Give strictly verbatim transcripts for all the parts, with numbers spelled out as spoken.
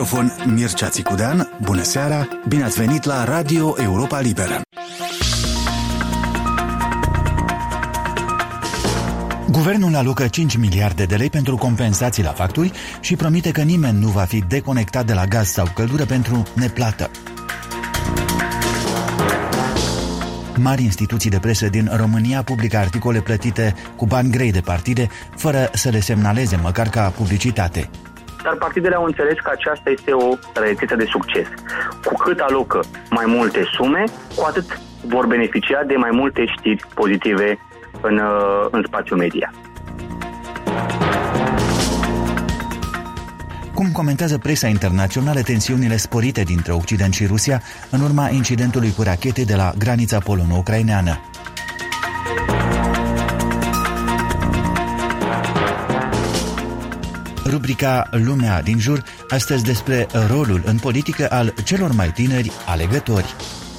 microfon Mircea Țicudean. Bună seara, bine ați venit la Radio Europa Liberă. Guvernul alocă cinci miliarde de lei pentru compensații la facturi și promite că nimeni nu va fi deconectat de la gaz sau căldură pentru neplată. Mari instituții de presă din România publică articole plătite cu bani grei de partide, fără să le semnaleze măcar ca publicitate. Dar partidele au înțeles că aceasta este o rețetă de succes. Cu cât alocă mai multe sume, cu atât vor beneficia de mai multe știri pozitive în, în spațiul media. Cum comentează presa internațională tensiunile sporite dintre Occident și Rusia în urma incidentului cu rachete de la granița polono-ucraineană? Rubrica Lumea din jur, astăzi despre rolul în politică al celor mai tineri alegători.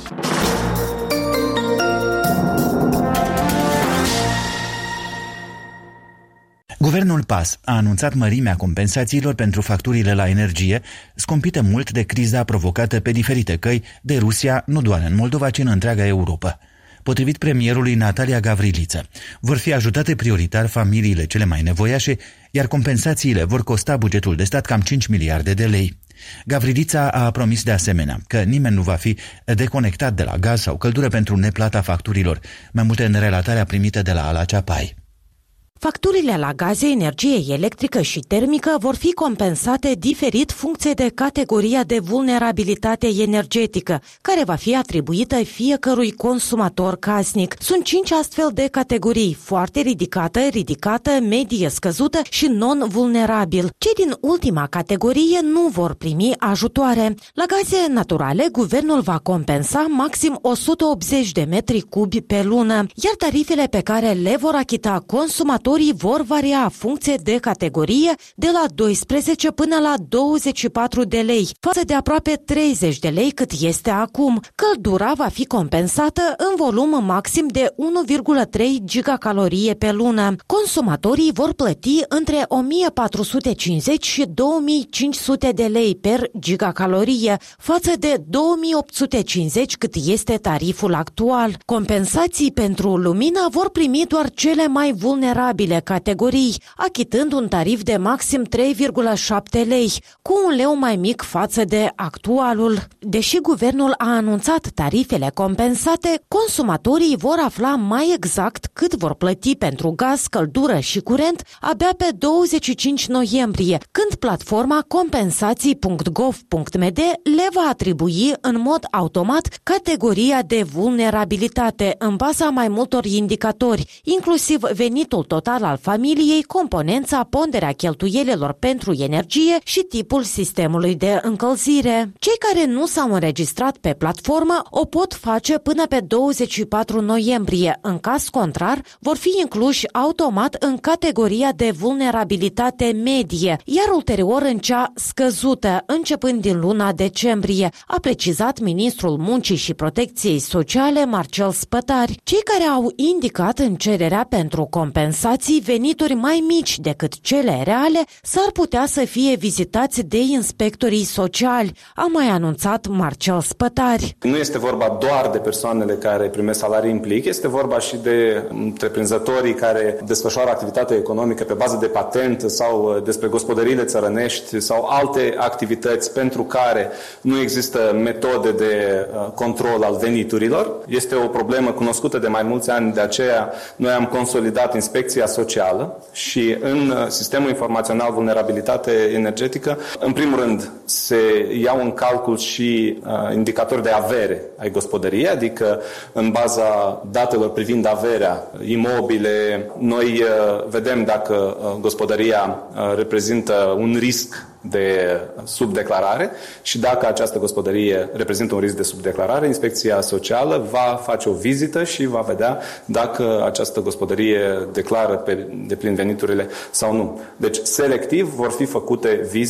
Guvernul PAS a anunțat mărimea compensațiilor pentru facturile la energie, scumpite mult de criza provocată pe diferite căi de Rusia, nu doar în Moldova, ci în întreaga Europa. Potrivit premierului Natalia Gavriliță, vor fi ajutate prioritar familiile cele mai nevoiașe, iar compensațiile vor costa bugetul de stat cam cinci miliarde de lei. Gavrilița a promis de asemenea că nimeni nu va fi deconectat de la gaz sau căldură pentru neplata facturilor. Mai multe în relatarea primită de la Ala Ceapai. Facturile la gaze, energie electrică și termică vor fi compensate diferit funcție de categoria de vulnerabilitate energetică, care va fi atribuită fiecărui consumator casnic. Sunt cinci astfel de categorii: foarte ridicată, ridicată, medie scăzută și non-vulnerabil. Cei din ultima categorie nu vor primi ajutoare. La gaze naturale, guvernul va compensa maxim o sută optzeci de metri cubi pe lună, iar tarifele pe care le vor achita consumatorii vor varia în funcție de categorie, de la doisprezece până la douăzeci și patru de lei, față de aproape treizeci de lei cât este acum. Căldura va fi compensată în volum maxim de unu virgulă trei gigacalorie pe lună. Consumatorii vor plăti între o mie patru sute cincizeci și două mii cinci sute de lei per gigacalorie, față de două mii opt sute cincizeci cât este tariful actual. Compensații pentru lumină vor primi doar cele mai vulnerabile categorii, achitând un tarif de maxim trei virgulă șapte lei, cu un leu mai mic față de actualul. Deși guvernul a anunțat tarifele compensate, consumatorii vor afla mai exact cât vor plăti pentru gaz, căldură și curent abia pe douăzeci și cinci noiembrie, când platforma compensații punct gov punct m d le va atribui în mod automat categoria de vulnerabilitate în baza mai multor indicatori, inclusiv venitul total al familiei, componența, ponderea cheltuielilor pentru energie și tipul sistemului de încălzire. Cei care nu s-au înregistrat pe platformă o pot face până pe douăzeci și patru noiembrie. În caz contrar, vor fi incluși automat în categoria de vulnerabilitate medie, iar ulterior în cea scăzută, începând din luna decembrie, a precizat ministrul Muncii și Protecției Sociale Marcel Spătari. Cei care au indicat în cererea pentru compensații venituri mai mici decât cele reale s-ar putea să fie vizitați de inspectorii sociali, a mai anunțat Marcel Spătari. Nu este vorba doar de persoanele care primesc salarii în plic, este vorba și de întreprinzătorii care desfășoară activitate economică pe bază de patent sau despre gospodăriile țărănești sau alte activități pentru care nu există metode de control al veniturilor. Este o problemă cunoscută de mai mulți ani, de aceea noi am consolidat inspecția socială și în sistemul informațional vulnerabilitate energetică, în primul rând, se iau în calcul și uh, indicatori de avere ai gospodăriei, adică în baza datelor privind averea, imobile, noi uh, vedem dacă uh, gospodăria uh, reprezintă un risc de subdeclarare și dacă această gospodărie reprezintă un risc de subdeclarare, Inspecția Socială va face o vizită și va vedea dacă această gospodărie declară pe deplin veniturile sau nu. Deci, selectiv vor fi făcute vizite.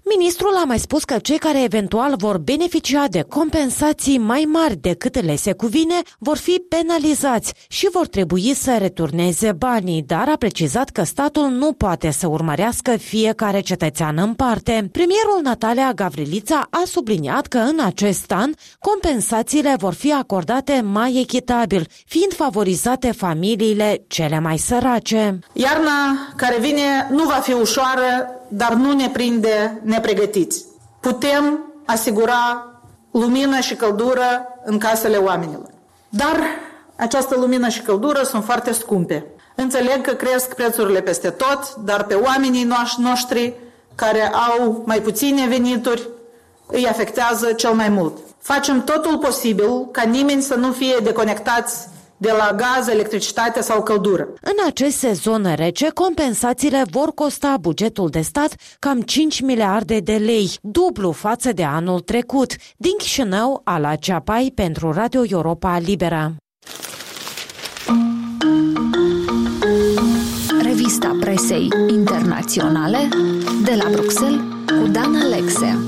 Ministrul a mai spus că cei care eventual vor beneficia de compensații mai mari decât le se cuvine vor fi penalizați și vor trebui să returneze banii, dar a precizat că statul nu poate să urmărească fiecare cetățean în parte. Premierul Natalia Gavrilița a subliniat că în acest an compensațiile vor fi acordate mai echitabil, fiind favorizate familiile cele mai sărace. Iarna care vine nu va fi ușoară, dar nu ne prinde nepregătiți. Putem asigura lumină și căldură în casele oamenilor. Dar această lumină și căldură sunt foarte scumpe. Înțeleg că cresc prețurile peste tot, dar pe oamenii noștri care au mai puține venituri îi afectează cel mai mult. Facem totul posibil ca nimeni să nu fie deconectați de la gaz, electricitate sau căldură. În acest sezon rece, compensațiile vor costa bugetul de stat cam cinci miliarde de lei, dublu față de anul trecut. Din Chișinău, Ala Ceapai pentru Radio Europa Liberă. Revista presei internaționale de la Bruxelles cu Dan Alexe.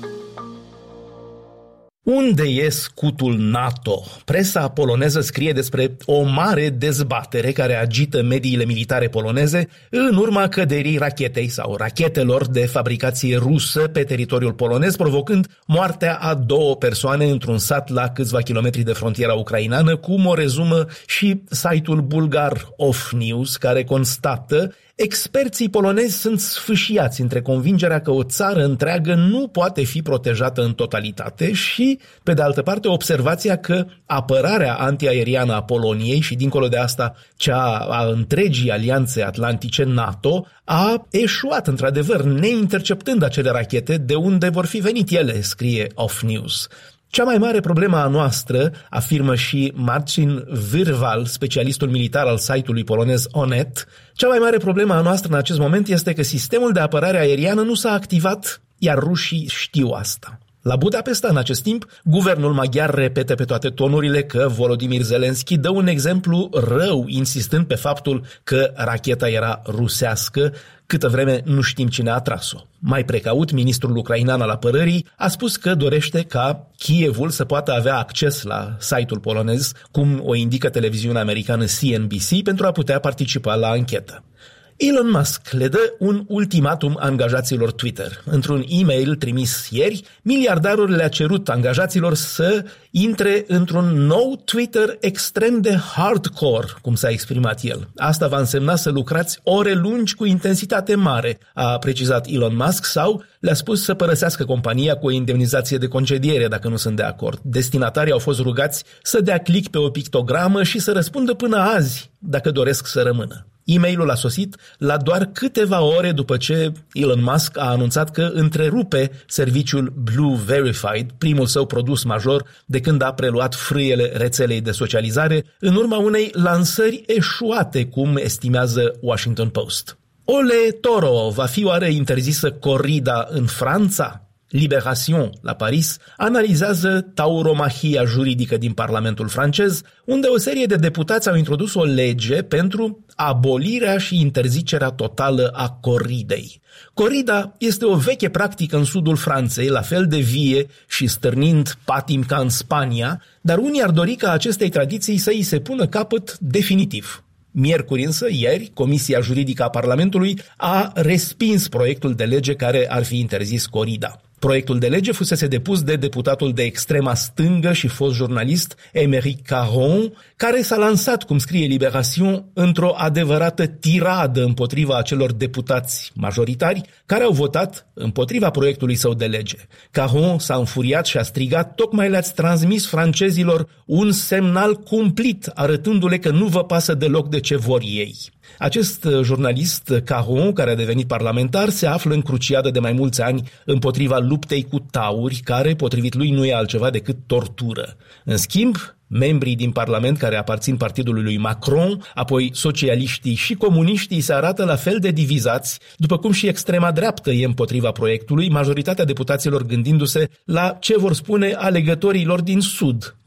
Unde e scutul NATO? Presa poloneză scrie despre o mare dezbatere care agită mediile militare poloneze în urma căderii rachetei sau rachetelor de fabricație rusă pe teritoriul polonez, provocând moartea a două persoane într-un sat la câțiva kilometri de frontiera ucraineană, cum o rezumă și site-ul bulgar Off News, care constată: experții polonezi sunt sfâșiați între convingerea că o țară întreagă nu poate fi protejată în totalitate și, pe de altă parte, observația că apărarea antiaeriană a Poloniei și, dincolo de asta, cea a întregii alianțe atlantice NATO a eșuat, într-adevăr, neinterceptând acele rachete de unde vor fi venit ele, scrie Off News. Cea mai mare problemă a noastră, afirmă și Marcin Vyrval, specialistul militar al site-ului polonez Onet, cea mai mare problemă a noastră în acest moment este că sistemul de apărare aeriană nu s-a activat, iar rușii știu asta. La Budapesta, în acest timp, guvernul maghiar repete pe toate tonurile că Volodymyr Zelensky dă un exemplu rău, insistând pe faptul că racheta era rusească, câtă vreme nu știm cine a tras-o. Mai precaut, ministrul ucrainean al apărării a spus că dorește ca Kievul să poată avea acces la site-ul polonez, cum o indică televiziunea americană C N B C, pentru a putea participa la anchetă. Elon Musk le dă un ultimatum angajaților Twitter. Într-un e-mail trimis ieri, miliardarul le-a cerut angajaților să intre într-un nou Twitter extrem de hardcore, cum s-a exprimat el. Asta va însemna să lucrați ore lungi cu intensitate mare, a precizat Elon Musk, sau le-a spus să părăsească compania cu o indemnizație de concediere dacă nu sunt de acord. Destinatarii au fost rugați să dea click pe o pictogramă și să răspundă până azi dacă doresc să rămână. E-mailul a sosit la doar câteva ore după ce Elon Musk a anunțat că întrerupe serviciul Blue Verified, primul său produs major de când a preluat frâiele rețelei de socializare, în urma unei lansări eșuate, cum estimează Washington Post. Ole Toro va fi oare interzisă corrida în Franța? Libération, la Paris, analizează tauromahia juridică din Parlamentul francez, unde o serie de deputați au introdus o lege pentru abolirea și interzicerea totală a corridei. Corrida este o veche practică în sudul Franței, la fel de vie și stârnind patim ca în Spania, dar unii ar dori ca acestei tradiții să îi se pună capăt definitiv. Miercuri însă, ieri, Comisia Juridică a Parlamentului a respins proiectul de lege care ar fi interzis corrida. Proiectul de lege fusese depus de deputatul de extrema stângă și fost jurnalist Aymeric Caron, care s-a lansat, cum scrie Libération, într-o adevărată tiradă împotriva acelor deputați majoritari care au votat împotriva proiectului său de lege. Caron s-a înfuriat și a strigat: tocmai le-ați transmis francezilor un semnal cumplit, arătându-le că nu vă pasă deloc de ce vor ei. Acest jurnalist, Caron, care a devenit parlamentar, se află în cruciadă de mai mulți ani împotriva luptei cu tauri, care, potrivit lui, nu e altceva decât tortură. În schimb, membrii din Parlament care aparțin partidului lui Macron, apoi socialiștii și comuniștii, se arată la fel de divizați, după cum și extrema dreaptă e împotriva proiectului, majoritatea deputaților gândindu-se la ce vor spune alegătorii lor din Sud,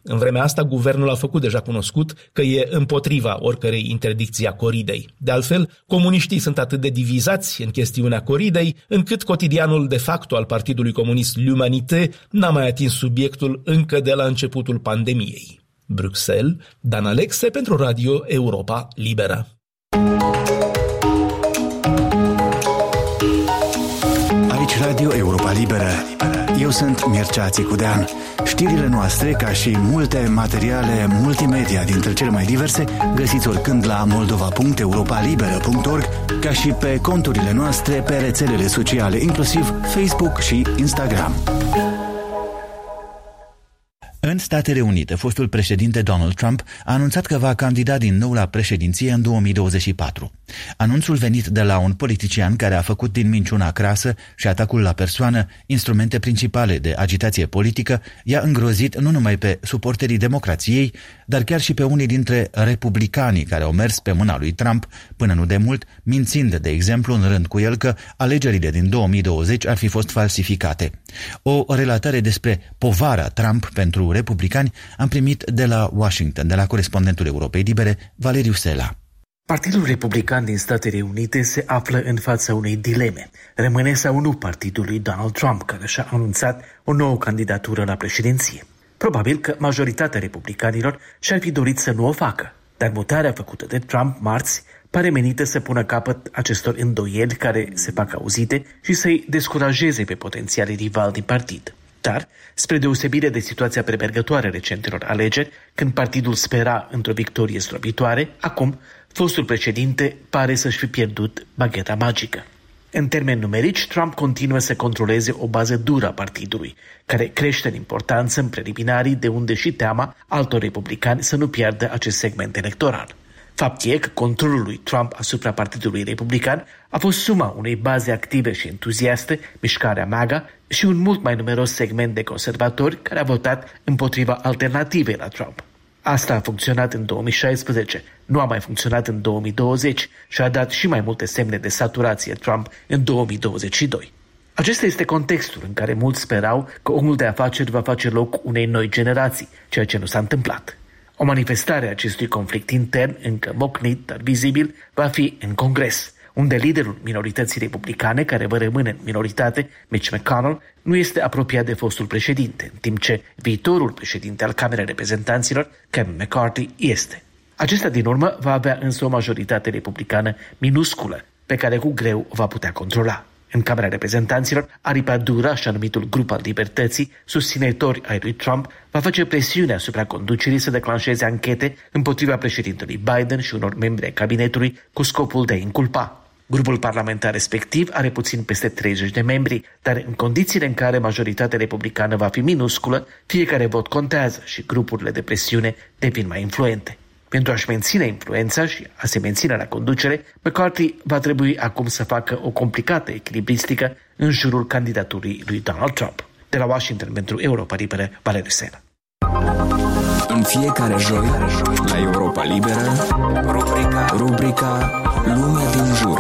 În vremea asta, guvernul a făcut deja cunoscut că e împotriva oricărei interdicții a coridei. De altfel, comuniștii sunt atât de divizați în chestiunea coridei, încât cotidianul de facto al Partidului Comunist L'Humanité n-a mai atins subiectul încă de la începutul pandemiei. Bruxelles, Dan Alexe pentru Radio Europa Liberă. Aici Radio Europa Liberă. Eu sunt Mircea Țicudean. Știrile noastre, ca și multe materiale multimedia dintre cele mai diverse, găsiți oricând la moldova punct europa liberă punct org, ca și pe conturile noastre pe rețelele sociale, inclusiv Facebook și Instagram. În Statele Unite, fostul președinte Donald Trump a anunțat că va candida din nou la președinție în două mii douăzeci și patru. Anunțul venit de la un politician care a făcut din minciuna crasă și atacul la persoană instrumente principale de agitație politică i-a îngrozit nu numai pe suporterii democrației, dar chiar și pe unii dintre republicanii care au mers pe mâna lui Trump până nu de mult, mințind, de exemplu, în rând cu el că alegerile din două mii douăzeci ar fi fost falsificate. O relatare despre povara Trump pentru republicani am primit de la Washington, de la corespondentul Europei Libere, Valeriu Sela. Partidul Republican din Statele Unite se află în fața unei dileme. Rămâne sau nu partidul lui Donald Trump, care și-a anunțat o nouă candidatură la președinție. Probabil că majoritatea republicanilor și-ar fi dorit să nu o facă, dar mutarea făcută de Trump marți pare menită să pună capăt acestor îndoieli care se fac auzite și să-i descurajeze pe potențialii rivali din partid. Dar, spre deosebire de situația premergătoare recentelor alegeri, când partidul spera într-o victorie străbitoare, acum fostul președinte pare să-și fi pierdut bagheta magică. În termeni numerici, Trump continuă să controleze o bază dură a partidului, care crește în importanță în preliminarii, de unde și teama altor republicani să nu piardă acest segment electoral. Fapt e că controlul lui Trump asupra Partidului Republican a fost suma unei baze active și entuziaste, mișcarea MAGA, și un mult mai numeros segment de conservatori care a votat împotriva alternativei la Trump. Asta a funcționat în două mii șaisprezece, nu a mai funcționat în două mii douăzeci și a dat și mai multe semne de saturație Trump în două mii douăzeci și doi. Acesta este contextul în care mulți sperau că omul de afaceri va face loc unei noi generații, ceea ce nu s-a întâmplat. O manifestare a acestui conflict intern, încă mocnit, dar vizibil, va fi în Congres, unde liderul minorității republicane, care va rămâne în minoritate, Mitch McConnell, nu este apropiat de fostul președinte, în timp ce viitorul președinte al Camerei Reprezentanților, Kevin McCarthy, este. Acesta din urmă va avea însă o majoritate republicană minusculă, pe care cu greu o va putea controla. În Camera Reprezentanților, aripa dură, așa numitul grup al libertății, susținători ai lui Trump, va face presiune asupra conducerii să declanșeze anchete împotriva președintelui Biden și unor membri ai cabinetului cu scopul de a inculpa. Grupul parlamentar respectiv are puțin peste treizeci de membri, dar în condițiile în care majoritatea republicană va fi minusculă, fiecare vot contează și grupurile de presiune devin mai influente. Pentru a-și menține influența și a se menține la conducere, McCarthy va trebui acum să facă o complicată echilibristică în jurul candidaturii lui Donald Trump. De la Washington pentru Europa Liberă, Valeriu Sela. În fiecare joi, la Europa Liberă, rubrica, rubrica Lumea din jur.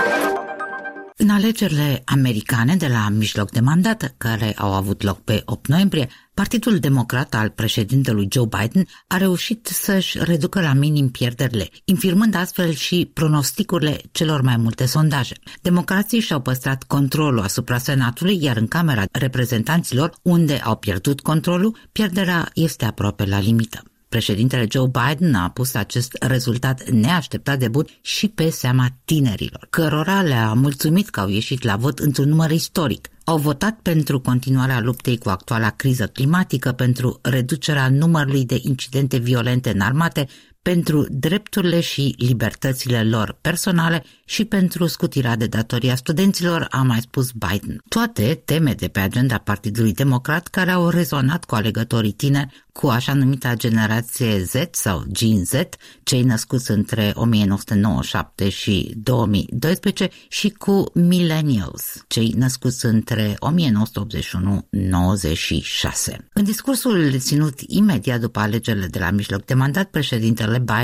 În alegerile americane de la mijloc de mandat, care au avut loc pe opt noiembrie, Partidul Democrat al președintelui Joe Biden a reușit să-și reducă la minim pierderile, infirmând astfel și pronosticurile celor mai multe sondaje. Democrații și-au păstrat controlul asupra Senatului, iar în Camera Reprezentanților, unde au pierdut controlul, pierderea este aproape la limită. Președintele Joe Biden a pus acest rezultat neașteptat de bun și pe seama tinerilor, cărora le-a mulțumit că au ieșit la vot într-un număr istoric. Au votat pentru continuarea luptei cu actuala criză climatică, pentru reducerea numărului de incidente violente înarmate, pentru drepturile și libertățile lor personale și pentru scutirea de datorii a studenților, a mai spus Biden. Toate teme de pe agenda Partidului Democrat care au rezonat cu alegătorii tineri, cu așa numita generație Z sau Gen Z, cei născuți între o mie nouă sute nouăzeci și șapte și două mii doisprezece, și cu millennials, cei născuți între o mie nouă sute optzeci și unu - nouăzeci și șase. În discursul ținut imediat după alegerile de la mijloc de mandat, președintele Biden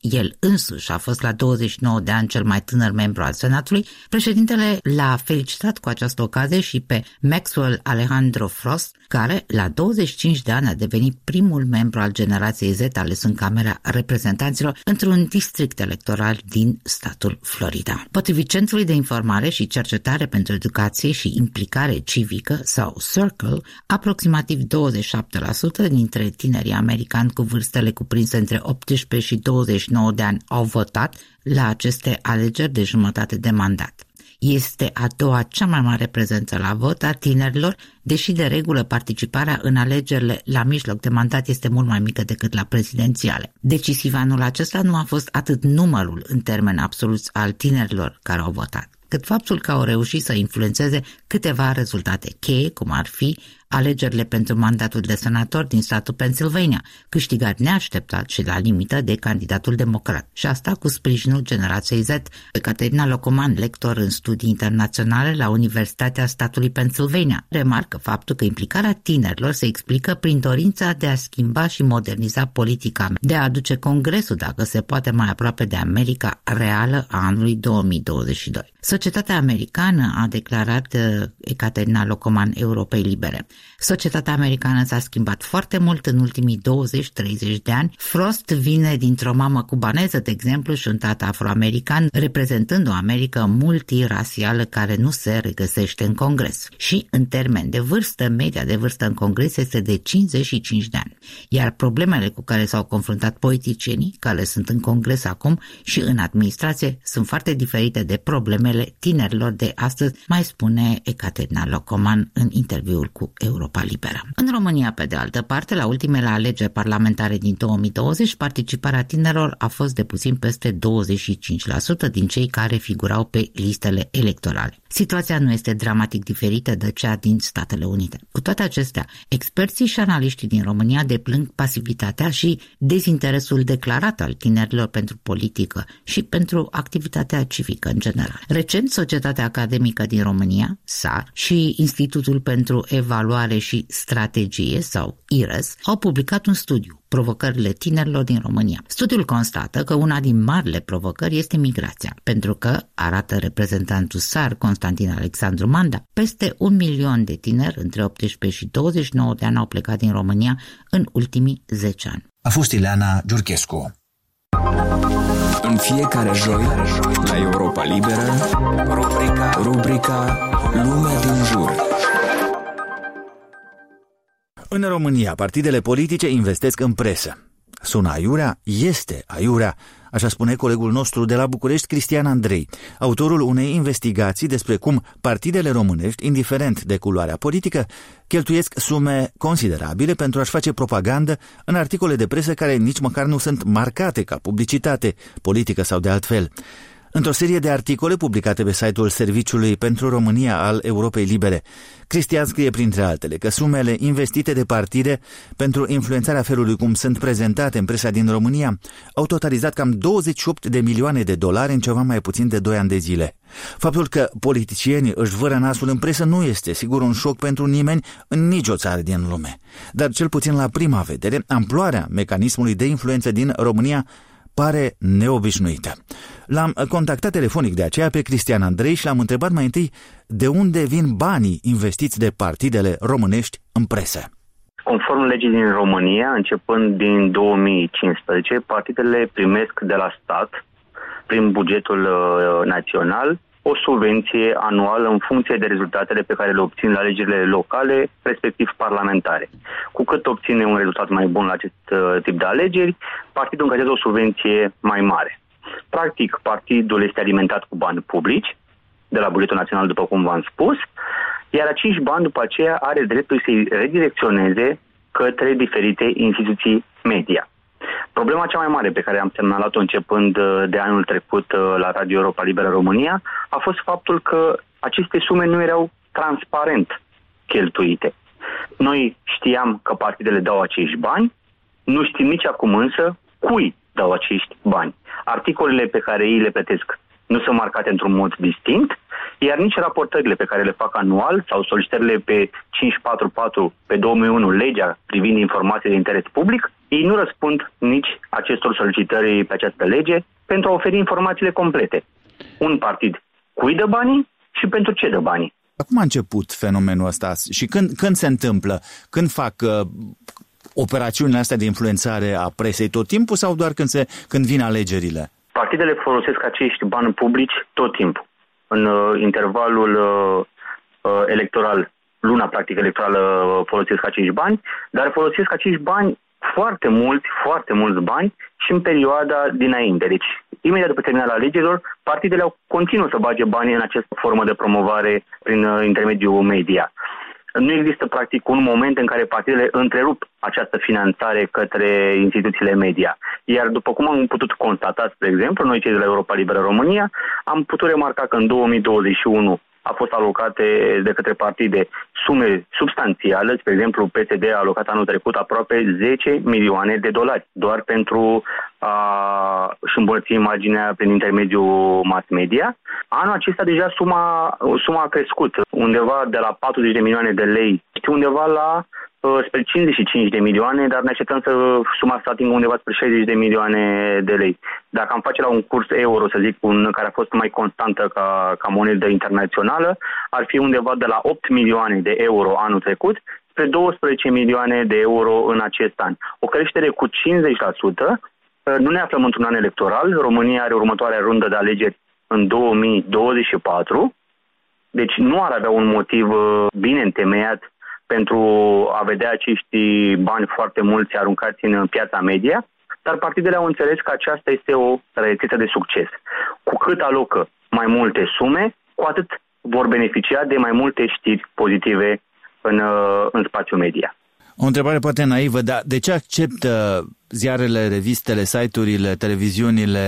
el însuși a fost la douăzeci și nouă de ani cel mai tânăr membru al Senatului, președintele l-a felicitat cu această ocazie și pe Maxwell Alejandro Frost, care la douăzeci și cinci de ani a devenit primul membru al generației Z ales în Camera Reprezentanților într-un district electoral din statul Florida. Potrivit Centrului de Informare și Cercetare pentru Educație și Implicare Civică, sau Circle, aproximativ douăzeci și șapte la sută dintre tinerii americani cu vârstele cuprinse între optsprezece și douăzeci și nouă de ani au votat la aceste alegeri de jumătate de mandat. Este a doua cea mai mare prezență la vot a tinerilor, deși de regulă participarea în alegerile la mijloc de mandat este mult mai mică decât la prezidențiale. Decisiv anul acesta nu a fost atât numărul în termeni absoluți al tinerilor care au votat, cât faptul că au reușit să influențeze câteva rezultate cheie, cum ar fi alegerile pentru mandatul de senator din statul Pennsylvania, câștigat neașteptat și la limită de candidatul democrat. Și asta cu sprijinul generației Z. Caterina Locoman, lector în studii internaționale la Universitatea statului Pennsylvania, remarcă faptul că implicarea tinerilor se explică prin dorința de a schimba și moderniza politica, de a aduce Congresul, dacă se poate, mai aproape de America reală a anului două mii douăzeci și doi. Societatea americană, a declarat Caterina Locoman Europei Libere. Societatea americană s-a schimbat foarte mult în ultimii douăzeci treizeci de ani. Frost vine dintr-o mamă cubaneză, de exemplu, și un tată afroamerican, reprezentând o Americă multirasială care nu se regăsește în Congres. Și, în termen de vârstă, media de vârstă în Congres este de cincizeci și cinci de ani. Iar problemele cu care s-au confruntat politicienii, care sunt în Congres acum și în administrație, sunt foarte diferite de problemele tinerilor de astăzi, mai spune Caterina Locoman în interviul cu Europa Liberă. În România, pe de altă parte, la ultimele alegeri parlamentare din două mii douăzeci, participarea tinerilor a fost de puțin peste douăzeci și cinci la sută din cei care figurau pe listele electorale. Situația nu este dramatic diferită de cea din Statele Unite. Cu toate acestea, experții și analiștii din România deplâng pasivitatea și dezinteresul declarat al tinerilor pentru politică și pentru activitatea civică în general. Recent, Societatea Academică din România, S A R, și Institutul pentru Evaluare și Strategie, sau I R E S, au publicat un studiu, Provocările tinerilor din România. Studiul constată că una din marile provocări este migrația, pentru că, arată reprezentantul S A R, Constantin Alexandru Manda, peste un milion de tineri între optsprezece și douăzeci și nouă de ani au plecat din România în ultimii zece ani. A fost Ileana Giurchescu. În fiecare joi, la Europa Liberă, rubrica, rubrica Lumea din jur. În România, partidele politice investesc în presă. Sună aiurea? Este aiurea, așa spune colegul nostru de la București, Cristian Andrei, autorul unei investigații despre cum partidele românești, indiferent de culoarea politică, cheltuiesc sume considerabile pentru a-și face propagandă în articole de presă care nici măcar nu sunt marcate ca publicitate, politică sau de altfel. Într-o serie de articole publicate pe site-ul Serviciului pentru România al Europei Libere, Cristian scrie printre altele că sumele investite de partide pentru influențarea felului cum sunt prezentate în presa din România au totalizat cam douăzeci și opt de milioane de dolari în ceva mai puțin de doi ani de zile. Faptul că politicienii își vără nasul în presă nu este sigur un șoc pentru nimeni în nicio țară din lume, dar cel puțin la prima vedere, amploarea mecanismului de influență din România pare neobișnuită. L-am contactat telefonic de aceea pe Cristian Andrei și l-am întrebat mai întâi de unde vin banii investiți de partidele românești în presă. Conform legii din România, începând din două mii cincisprezece, partidele primesc de la stat, prin bugetul uh, național, o subvenție anuală în funcție de rezultatele pe care le obțin la alegerile locale, respectiv parlamentare. Cu cât obține un rezultat mai bun la acest uh, tip de alegeri, partidul încasează o subvenție mai mare. Practic, partidul este alimentat cu bani publici, de la bugetul național, după cum v-am spus, iar acești bani după aceea are dreptul să-i redirecționeze către diferite instituții media. Problema cea mai mare pe care am semnalat-o începând de anul trecut la Radio Europa Liberă România a fost faptul că aceste sume nu erau transparent cheltuite. Noi știam că partidele dau acești bani, nu știm nici acum însă cui dau acești bani. Articolele pe care ei le plătesc nu sunt marcate într-un mod distinct, iar nici raportările pe care le fac anual sau solicitările pe cinci patru patru pe două mii unu, legea privind informații de interes public, Ei nu răspund nici acestor solicitări pe această lege pentru a oferi informațiile complete. Un partid cui dă banii și pentru ce dă banii. Cum a început fenomenul ăsta și când, când se întâmplă? Când fac uh, operațiunile astea de influențare a presei tot timpul sau doar când, se, când vin alegerile? Partidele folosesc acești bani publici tot timpul. În uh, intervalul uh, uh, electoral, luna practic electorală, uh, folosesc acești bani, dar folosesc acești bani foarte mulți, foarte mulți bani și în perioada dinainte. Deci, imediat după terminarea alegerilor, partidele au continuă să bage bani în această formă de promovare prin uh, intermediul media. Nu există, practic, un moment în care partidele întrerup această finanțare către instituțiile media. Iar după cum am putut constata, spre exemplu, noi cei de la Europa Liberă România, am putut remarca că în două mii douăzeci și unu a fost alocate de către partide sume substanțiale. Spre exemplu, P S D a alocat anul trecut aproape zece milioane de dolari, doar pentru a-și îmbunătăți imaginea prin intermediul mass media. Anul acesta deja suma, suma a crescut, undeva de la patruzeci de milioane de lei, undeva la spre cincizeci și cinci de milioane, dar ne așteptăm să suma să atingă undeva spre șaizeci de milioane de lei. Dacă am face la un curs euro, să zic, un, care a fost mai constantă ca, ca monedă internațională, ar fi undeva de la opt milioane de euro anul trecut spre douăsprezece milioane de euro în acest an. O creștere cu cincizeci la sută. Nu ne aflăm într-un an electoral. România are următoarea rundă de alegeri în două mii douăzeci și patru. Deci nu ar avea un motiv bine întemeiat pentru a vedea acești bani foarte mulți aruncați în piața media, dar partidele au înțeles că aceasta este o rețetă de succes. Cu cât alocă mai multe sume, cu atât vor beneficia de mai multe știri pozitive în, în spațiul media. O întrebare poate naivă, dar de ce acceptă ziarele, revistele, site-urile, televiziunile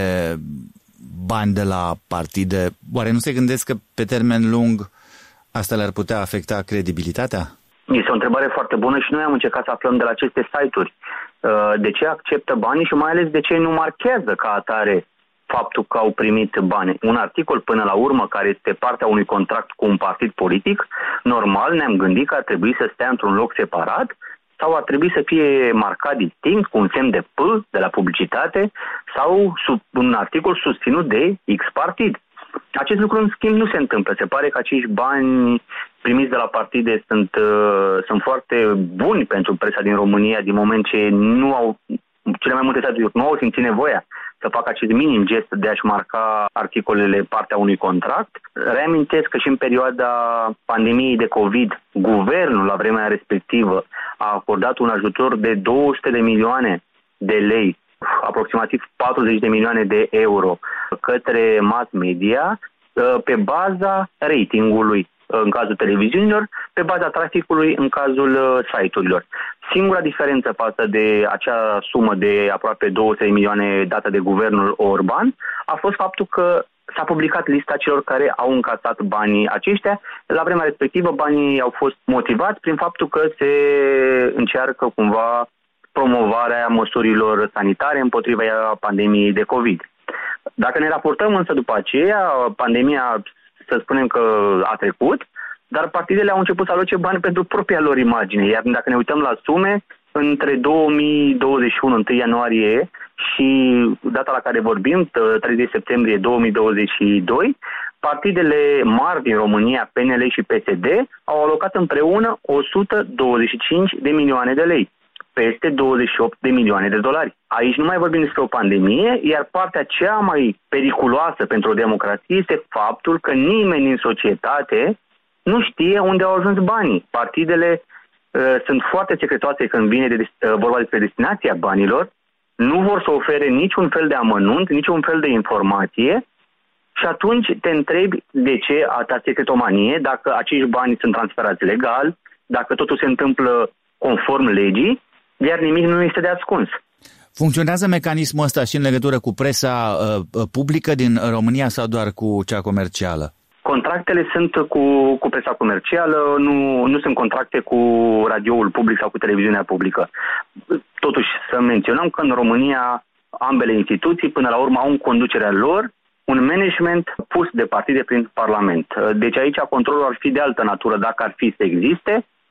bani de la partide? Oare nu se gândesc că pe termen lung asta le-ar putea afecta credibilitatea? Este o întrebare foarte bună și noi am încercat să aflăm de la aceste site-uri de ce acceptă banii și mai ales de ce nu marchează ca atare faptul că au primit bani. Un articol până la urmă care este partea unui contract cu un partid politic, normal ne-am gândit că ar trebui să stea într-un loc separat sau ar trebui să fie marcat distinct cu un semn de P de la publicitate sau sub un articol susținut de X partid. Acest lucru, în schimb, nu se întâmplă. Se pare că acești bani primiți de la partide sunt, uh, sunt foarte buni pentru presa din România, din moment ce nu au, cele mai multe state nu au simțit nevoia să facă acest minim gest de a-și marca articolele partea unui contract. Reamintesc că și în perioada pandemiei de COVID, guvernul la vremea respectivă a acordat un ajutor de două sute de milioane de lei, aproximativ patruzeci de milioane de euro către mass media pe baza ratingului în cazul televiziunilor, pe baza traficului în cazul site-urilor. Singura diferență față de acea sumă de aproape două sute de milioane dată de guvernul Orban a fost faptul că s-a publicat lista celor care au încasat banii aceștia. La vremea respectivă banii au fost motivați prin faptul că se încearcă cumva promovarea măsurilor sanitare împotriva pandemiei de COVID. Dacă ne raportăm însă după aceea, pandemia, să spunem că a trecut, dar partidele au început să aloce bani pentru propria lor imagine. Iar dacă ne uităm la sume, între două mii douăzeci și unu, întâi ianuarie și data la care vorbim, treizeci septembrie două mii douăzeci și doi, partidele mari din România, P N L și P S D, au alocat împreună o sută douăzeci și cinci de milioane de lei, peste douăzeci și opt de milioane de dolari. Aici nu mai vorbim despre o pandemie, iar partea cea mai periculoasă pentru o democrație este faptul că nimeni în societate nu știe unde au ajuns banii. Partidele uh, sunt foarte secretoase când vine de, uh, vorba despre destinația banilor, nu vor să ofere niciun fel de amănunt, niciun fel de informație și atunci te întrebi de ce atâta secretomanie, dacă acești bani sunt transferați legal, dacă totul se întâmplă conform legii, iar nimic nu este de ascuns. Funcționează mecanismul ăsta și în legătură cu presa uh, publică din România sau doar cu cea comercială? Contractele sunt cu, cu presa comercială, nu, nu sunt contracte cu radioul public sau cu televiziunea publică. Totuși, să menționăm că în România ambele instituții, până la urmă, au în conducerea lor un management pus de partide prin Parlament. Deci aici controlul ar fi de altă natură dacă ar fi să existe,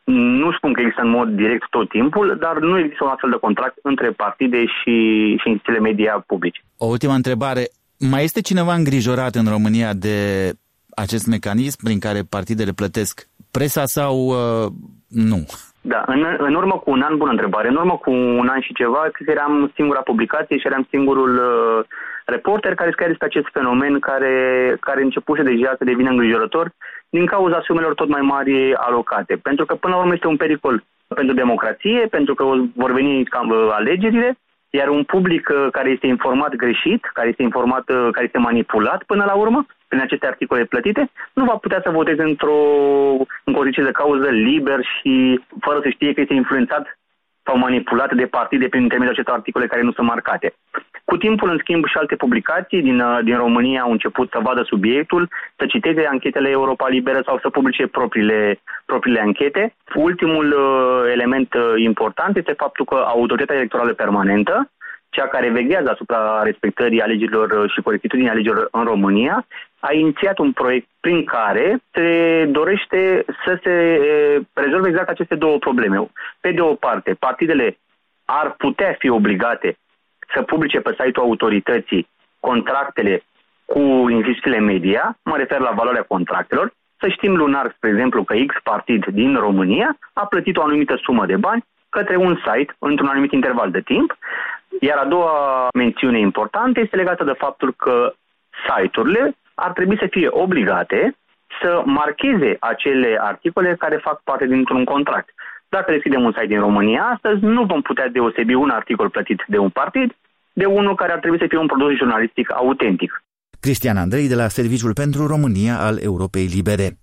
Nu spun că există în mod direct tot timpul, dar nu există un astfel de contract între partide și, și instituțiile media publice. O ultimă întrebare. Mai este cineva îngrijorat în România de acest mecanism prin care partidele plătesc presa sau uh, nu? Da, în, în urmă cu un an, bună întrebare, în urmă cu un an și ceva, cred că eram singura publicație și eram singurul uh, reporter care scria despre acest fenomen care, care începuse deja să devină îngrijorător din cauza sumelor tot mai mari alocate. Pentru că până la urmă este un pericol pentru democrație, pentru că vor veni cam, uh, alegerile, iar un public uh, care este informat greșit, care este informat, uh, care este manipulat până la urmă, prin aceste articole plătite, nu va putea să voteze într-o în condiție de cauză liber și fără să știe că este influențat sau manipulat de partide prin intermediul acestor articole care nu sunt marcate. Cu timpul, în schimb, și alte publicații din, din România au început să vadă subiectul, să citeze anchetele Europa Liberă sau să publice propriile, propriile anchete. Ultimul uh, element uh, important este faptul că Autoritatea Electorală Permanentă, cea care veghează asupra respectării alegerilor și corectitudinii alegerilor în România, a inițiat un proiect prin care se dorește să se rezolve exact aceste două probleme. Pe de o parte, partidele ar putea fi obligate să publice pe site-ul autorității contractele cu instituțiile media, mă refer la valoarea contractelor, să știm lunar, spre exemplu, că X partid din România a plătit o anumită sumă de bani către un site într-un anumit interval de timp. Iar a doua mențiune importantă este legată de faptul că site-urile ar trebui să fie obligate să marcheze acele articole care fac parte dintr-un contract. Dacă deschidem un site din România astăzi, nu vom putea deosebi un articol plătit de un partid de unul care ar trebui să fie un produs jurnalistic autentic. Cristian Andrei de la Serviciul pentru România al Europei Libere.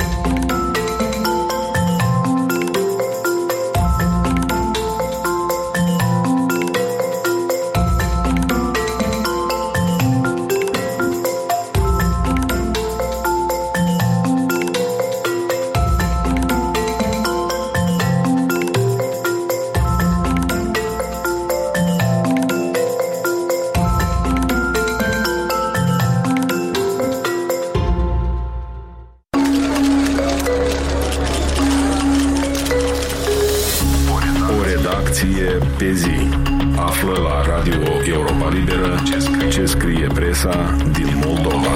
Pe zi. Află la Radio Europa Liberă ce scrie presa din Moldova.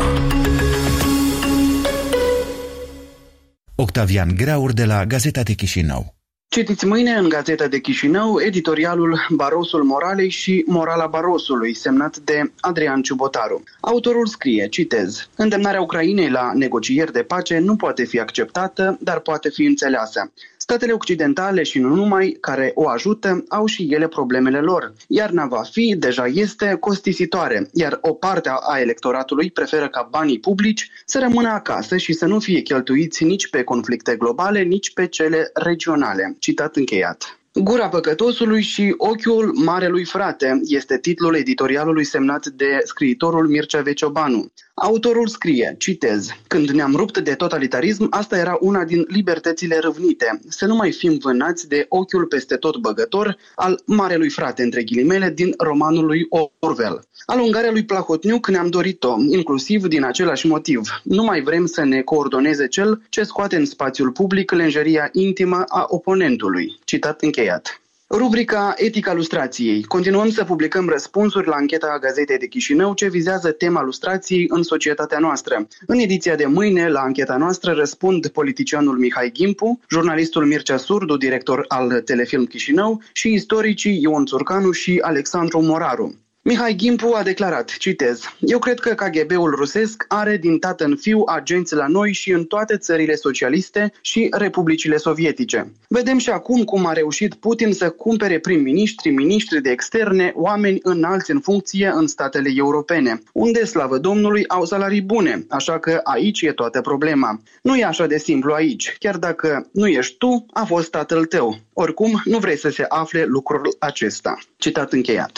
Octavian Graur de la Gazeta de Chișinău. Citiți mâine în Gazeta de Chișinău editorialul Barosul Moralei și Morala Barosului, semnat de Adrian Ciubotaru. Autorul scrie, citez, îndemnarea Ucrainei la negocieri de pace nu poate fi acceptată, dar poate fi înțeleasă. Statele occidentale și nu numai, care o ajută, au și ele problemele lor. Iarna va fi, deja este, costisitoare, iar o parte a electoratului preferă ca banii publici să rămână acasă și să nu fie cheltuiți nici pe conflicte globale, nici pe cele regionale. Citat încheiat. Gura păcătosului și ochiul marelui frate este titlul editorialului semnat de scriitorul Mircea Veciobanu. Autorul scrie, citez, când ne-am rupt de totalitarism, asta era una din libertățile râvnite, să nu mai fim vânați de ochiul peste tot băgător al marelui frate, între ghilimele, din romanul lui Orwell. Alungarea lui Plahotniuc ne-am dorit-o, inclusiv din același motiv. Nu mai vrem să ne coordoneze cel ce scoate în spațiul public lenjeria intimă a oponentului. Citat încheiat. Rubrica Etica lustrației. Continuăm să publicăm răspunsuri la ancheta Gazetei de Chișinău ce vizează tema lustrației în societatea noastră. În ediția de mâine, la ancheta noastră, răspund politicianul Mihai Gimpu, jurnalistul Mircea Surdu, director al Telefilm Chișinău, și istoricii Ion Țurcanu și Alexandru Moraru. Mihai Gimpu a declarat, citez, eu cred că K G B-ul rusesc are din tată în fiu agenți la noi și în toate țările socialiste și republicile sovietice. Vedem și acum cum a reușit Putin să cumpere prim-ministri, ministri de externe, oameni înalți în funcție în statele europene, unde, slavă Domnului, au salarii bune, așa că aici e toată problema. Nu e așa de simplu aici, chiar dacă nu ești tu, a fost tatăl tău. Oricum, nu vrei să se afle lucrul acesta. Citat încheiat.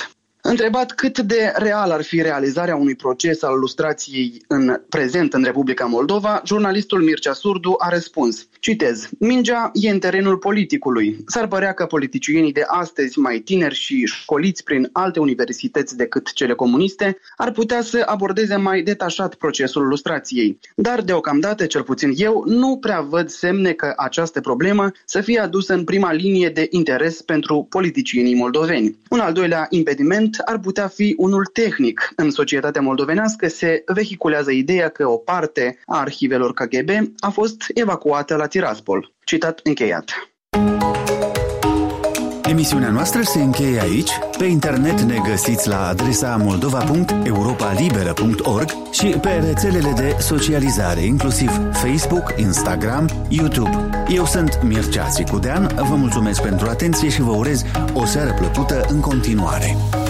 Întrebat cât de real ar fi realizarea unui proces al lustrației în prezent în Republica Moldova, jurnalistul Mircea Surdu a răspuns, citez, mingea e în terenul politicului. S-ar părea că politicienii de astăzi, mai tineri și școliți prin alte universități decât cele comuniste, ar putea să abordeze mai detașat procesul lustrației. Dar deocamdată, cel puțin eu, nu prea văd semne că această problemă să fie adusă în prima linie de interes pentru politicienii moldoveni. Un al doilea impediment ar putea fi unul tehnic. În societatea moldovenească se vehiculează ideea că o parte a arhivelor K G B a fost evacuată la Tiraspol. Citat încheiat. Emisiunea noastră se încheie aici. Pe internet ne găsiți la adresa moldova punct europa liberă punct org și pe rețelele de socializare, inclusiv Facebook, Instagram, YouTube. Eu sunt Mircea Țicudean, vă mulțumesc pentru atenție și vă urez o seară plăcută în continuare.